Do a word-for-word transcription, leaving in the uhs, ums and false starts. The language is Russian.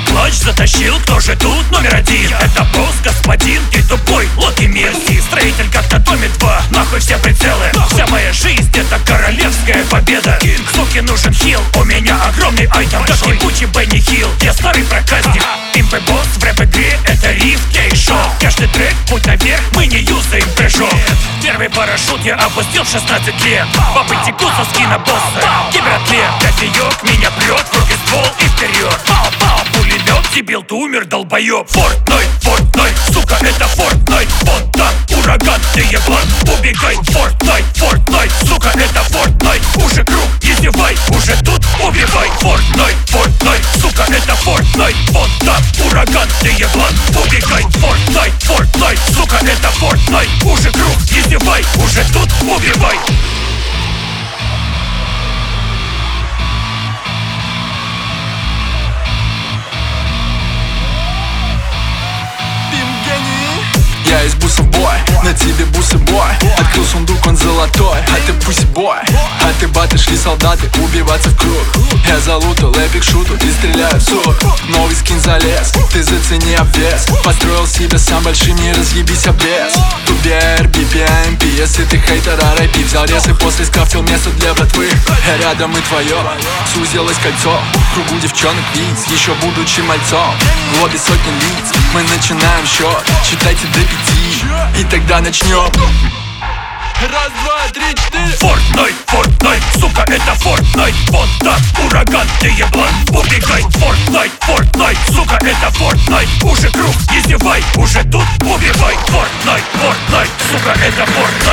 плащ затащил, кто же тут номер один? Это босс, господин, ты тупой, локи мерзкий. Строитель как на доме два, нахуй все прицелы. Вся моя жизнь это королевская победа. Суке нужен хил, у меня огромный айтем. Как ебучий Бенни Хилл, я старый проказник. Имп и босс в рэп-игре это риф, гей-шоу. Каждый трек, путь наверх, мы не юзаем прыжок. Первый парашют я опустил в шестнадцать лет. Бабы текут со скина босса, кибератлет. Кофеек меня прет, в руки ствол и вперед. Пау-пау, пулемет, дебил, ты умер, долбоеб. Фортнайт, Фортнайт, сука, это Фортнайт. Вот так, ураган, ты еблан, убегай. Фортнайт, Фортнайт, сука, это Фортнайт. Уже круг, не зевай, уже тут убивай. Фортнайт, Фортнайт, сука, это Фортнайт. Вот так, ураган, ты еблан, убегай. Фортнайт, Фортнайт, сука, это Фортнайт. Уже круг, не зевай, уже тут убивай. Я из бусов бой, на тебе бусы бой. Открыл сундук, он золотой, а ты пуси бой. А ты баты, шли солдаты, убиваться в круг. Я залутал эпик шуту и стреляю в суд. Новый скин залез, ты зацени обвес. Построил себя сам большим, не разъебись обвес. Тут би ар, би пи эм пи, если ты хейтер, ар ай пи. Взял рез и после скрафтил место для братвы. Я рядом и твое, сузилось кольцо. В кругу девчонок лиц, еще будучи мальцом. В лобби сотни лиц, мы начинаем счет. Считайте до пяти, и тогда начнем. Раз, два, три, четыре. Фортнайт, Фортнайт, сука, это Фортнайт. Вот так, ураган, ты еблан, убегай. Фортнайт, Фортнайт, сука, это Фортнайт. Уже круг, не зевай, уже тут убивай. Фортнайт, Фортнайт, сука, это Фортнайт.